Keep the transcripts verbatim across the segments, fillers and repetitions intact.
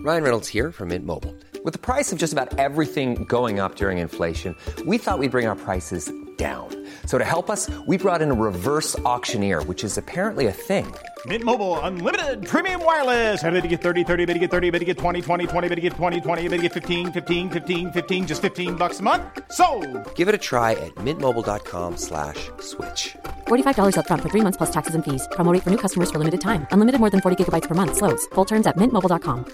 Ryan Reynolds here from Mint Mobile. With the price of just about everything going up during inflation, we thought we'd bring our prices down. So to help us, we brought in a reverse auctioneer, which is apparently a thing. Mint Mobile Unlimited Premium Wireless. How to get thirty, thirty, how to get thirty, how to get twenty, twenty, twenty, how to get twenty, twenty, how to get fifteen, fifteen, fifteen, fifteen, just fifteen bucks a month? Sold! Give it a try at mintmobile.com slash switch. forty-five dollars up front for three months plus taxes and fees. Promo rate for new customers for limited time. Unlimited more than forty gigabytes per month. Slows full terms at mint mobile dot com.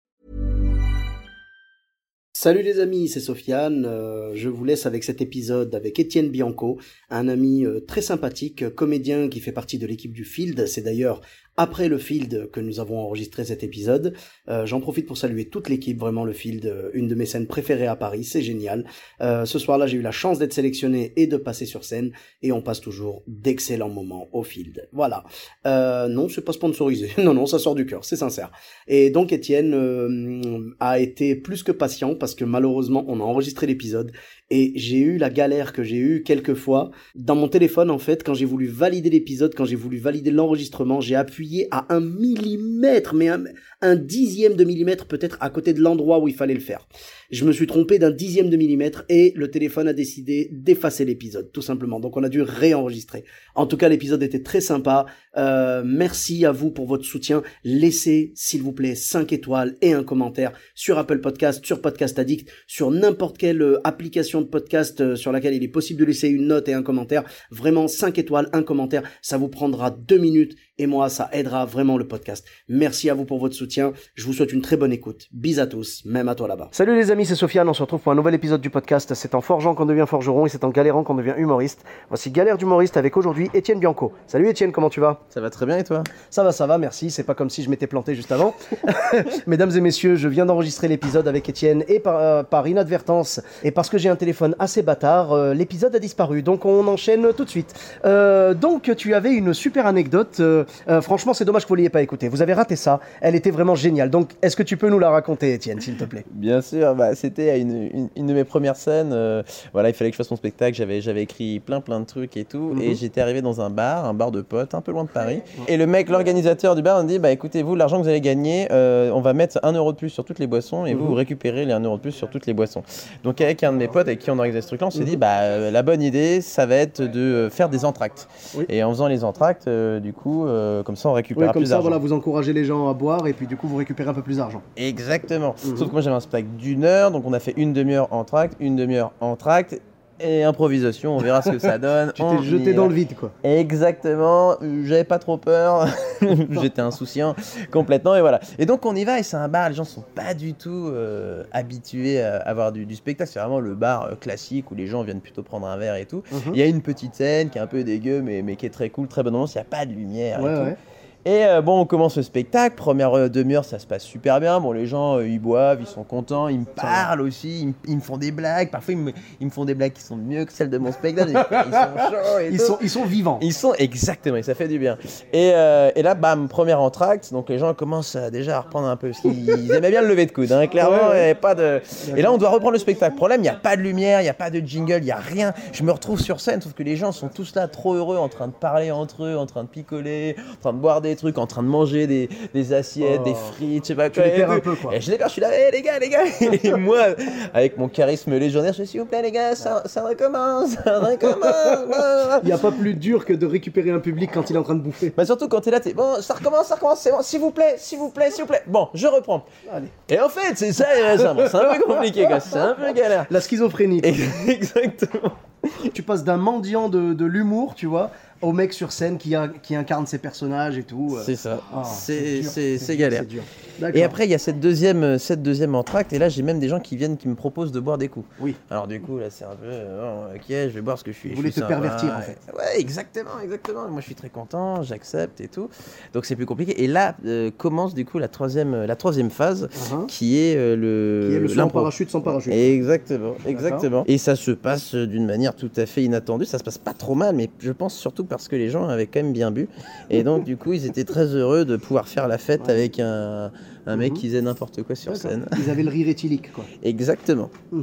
Salut les amis, c'est Sofiane. Euh, je vous laisse avec cet épisode avec Étienne Bianco, un ami euh, très sympathique, comédien qui fait partie de l'équipe du Field. C'est d'ailleurs après le Field que nous avons enregistré cet épisode. Euh, j'en profite pour saluer toute l'équipe, vraiment le Field, euh, une de mes scènes préférées à Paris, c'est génial. Euh, ce soir-là, j'ai eu la chance d'être sélectionné et de passer sur scène, et on passe toujours d'excellents moments au Field. Voilà. Euh, non, c'est pas sponsorisé. Non, non, ça sort du cœur, c'est sincère. Et donc Étienne euh, a été plus que patient, parce que malheureusement, on a enregistré l'épisode, et j'ai eu la galère que j'ai eue quelques fois. Dans mon téléphone, en fait, quand j'ai voulu valider l'épisode, quand j'ai voulu valider l'enregistrement, j'ai appuyé à un millimètre, mais un, un dixième de millimètre peut-être à côté de l'endroit où il fallait le faire. Je me suis trompé d'un dixième de millimètre et le téléphone a décidé d'effacer l'épisode, tout simplement. Donc on a dû réenregistrer. En tout cas, l'épisode était très sympa. Euh, merci à vous pour votre soutien. Laissez, s'il vous plaît, cinq étoiles et un commentaire sur Apple Podcast, sur Podcast Addict, sur n'importe quelle euh, application de podcast euh, sur laquelle il est possible de laisser une note et un commentaire. Vraiment, cinq étoiles, un commentaire. Ça vous prendra deux minutes et moi, ça aidera vraiment le podcast. Merci à vous pour votre soutien. Je vous souhaite une très bonne écoute. Bis à tous, même à toi là-bas. Salut les amis, c'est Sofiane. On se retrouve pour un nouvel épisode du podcast. C'est en forgeant qu'on devient forgeron et c'est en galérant qu'on devient humoriste. Voici Galère d'humoriste avec aujourd'hui Étienne Bianco. Salut Étienne, comment tu vas ? Ça va très bien et toi ? Ça va, ça va, merci. C'est pas comme si je m'étais planté juste avant. Mesdames et messieurs, je viens d'enregistrer l'épisode avec Étienne et par, euh, par inadvertance et parce que j'ai un téléphone assez bâtard, euh, l'épisode a disparu. Donc on enchaîne tout de suite. Euh, donc tu avais une super anecdote. Euh, euh, franchement, c'est dommage que vous ne l'ayez pas écoutée. Vous avez raté ça. Elle était vraiment géniale. Donc est-ce que tu peux nous la raconter, Étienne, s'il te plaît ? Bien sûr, bah, c'était une, une, une de mes premières scènes. Euh, voilà, il fallait que je fasse mon spectacle. J'avais, j'avais écrit plein plein de trucs et tout. Mm-hmm. Et j'étais arrivé dans un bar, un bar de potes, un peu loin de Paris. Et le mec, l'organisateur du bar, me dit bah écoutez, vous, l'argent que vous allez gagner, euh, on va mettre un euro de plus sur toutes les boissons et mm-hmm. vous, vous récupérez les un euro de plus sur toutes les boissons. Donc avec un de mes potes avec qui on organisait ce truc-là, on s'est mm-hmm. dit bah euh, la bonne idée, ça va être de faire des entractes. Oui. Et en faisant les entractes, euh, du coup, euh, comme ça, on récupère oui, plus ça, d'argent. Voilà, vous encouragez les gens à boire et puis du coup, vous récupérez un peu plus d'argent. Exactement. Mm-hmm. Sauf que moi, j'avais un spectacle d'une heure, donc on a fait une demi-heure entracte, une demi-heure entracte. Et improvisation, on verra ce que ça donne. Tu t'es jeté dans le vide, quoi. Exactement, j'avais pas trop peur, j'étais insouciant complètement, et voilà. Et donc on y va, et c'est un bar, les gens sont pas du tout euh, habitués à avoir du, du spectacle, c'est vraiment le bar euh, classique où les gens viennent plutôt prendre un verre et tout. Il mm-hmm. y a une petite scène qui est un peu dégueu, mais, mais qui est très cool, très bonne ambiance, il n'y a pas de lumière ouais, et tout. Ouais. Et euh, bon, on commence le spectacle, première euh, demi-heure, ça se passe super bien. Bon, les gens, euh, ils boivent, ils sont contents, ils me parlent aussi, ils, m- ils me font des blagues. Parfois, ils me, ils me font des blagues qui sont mieux que celles de mon spectacle. Ils sont chauds et ils tout. Sont, ils sont vivants. Ils sont, exactement, et ça fait du bien. Et, euh, et là, bam, première entracte, donc les gens commencent à, déjà à reprendre un peu, parce qu'ils aimaient bien le lever de coude, hein, clairement, il ouais, ouais. n'y avait pas de... Et là, on doit reprendre le spectacle. Problème, il n'y a pas de lumière, il n'y a pas de jingle, il n'y a rien. Je me retrouve sur scène, sauf que les gens sont tous là, trop heureux, en train de parler entre eux, en train de picoler, en train de boire des trucs, en train de manger Des, des assiettes, oh. des frites, je sais pas quoi. Tu les perds un peu, quoi. Et je les perds, je suis là, hey, les gars, les gars. Et moi, avec mon charisme légendaire, je dis s'il vous plaît, les gars, ça, ça recommence, ça recommence. Il n'y a pas plus dur que de récupérer un public quand il est en train de bouffer. Bah surtout quand t'es là, t'es bon, ça recommence, ça recommence, c'est bon, s'il vous plaît, s'il vous plaît, s'il vous plaît. Bon, je reprends. Allez. Et en fait, c'est ça, ça c'est un peu compliqué, quoi. C'est un peu galère. La schizophrénie. Exactement. Tu passes d'un mendiant de, de l'humour, tu vois, au mec sur scène qui, a, qui incarne ses personnages et tout. C'est ça, oh, c'est, c'est, dur, c'est, c'est, c'est galère. C'est dur. Et après, il y a cette deuxième, cette deuxième entracte, et là, j'ai même des gens qui viennent, qui me proposent de boire des coups. Oui. Alors du coup, là, c'est un peu, oh, ok, je vais boire ce que je suis. Vous voulez te sympa, pervertir, en fait. Ouais, exactement, exactement. Moi, je suis très content, j'accepte et tout. Donc, c'est plus compliqué. Et là, euh, commence du coup la troisième, la troisième phase, uh-huh. qui est euh, le... Qui est le sans parachute, sans parachute. Exactement, exactement. D'accord. Et ça se passe d'une manière tout à fait inattendue. Ça se passe pas trop mal, mais je pense surtout parce que les gens avaient quand même bien bu. Et donc, du coup, ils étaient très heureux de pouvoir faire la fête ouais. avec un, un mec mm-hmm. qui faisait n'importe quoi sur D'accord. scène. Ils avaient le rire éthylique, quoi. Exactement. Mm-hmm.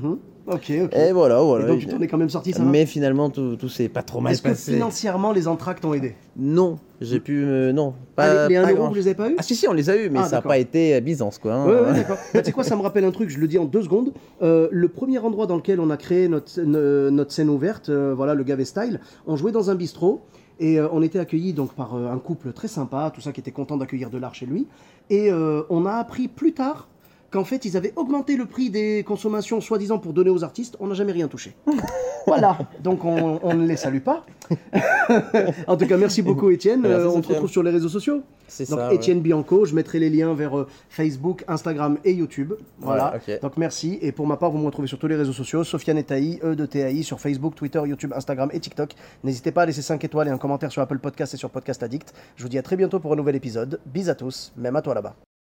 Ok, ok. Et voilà, voilà. Et donc tu t'en es quand même sorti, ça va? Mais finalement, tout, tout s'est pas trop mal Est-ce passé. que financièrement, les entractes t'ont aidé? Non, j'ai pu... euh, non, Ah, pas... les, les un pas euro, grand- vous les avez pas eu? Ah si, si, on les a eu, mais Ah, ça n'a d'accord. pas été à Byzance, quoi. hein. Ouais, ouais, d'accord. Bah, tu sais quoi, ça me rappelle un truc, je le dis en deux secondes. Euh, le premier endroit dans lequel on a créé notre, ne- notre scène ouverte, euh, voilà, le Gavé Style, on jouait dans un bistrot et euh, on était accueillis donc par euh, un couple très sympa, tout ça, qui était content d'accueillir de l'art chez lui. Et euh, on a appris plus tard qu'en fait, ils avaient augmenté le prix des consommations, soi-disant pour donner aux artistes. On n'a jamais rien touché. Voilà, donc on, on ne les salue pas. En tout cas, merci beaucoup, Étienne. Merci, Euh, on te Sofiane. retrouve sur les réseaux sociaux. C'est Donc ça, ouais. Étienne Bianco, je mettrai les liens vers euh, Facebook, Instagram et YouTube. Voilà. Ouais, ok. Donc merci. Et pour ma part, vous me retrouvez sur tous les réseaux sociaux, Sofiane Etaï, E de T A I, sur Facebook, Twitter, YouTube, Instagram et TikTok. N'hésitez pas à laisser cinq étoiles et un commentaire sur Apple Podcast et sur Podcast Addict. Je vous dis à très bientôt pour un nouvel épisode. Bis à tous, même à toi là-bas.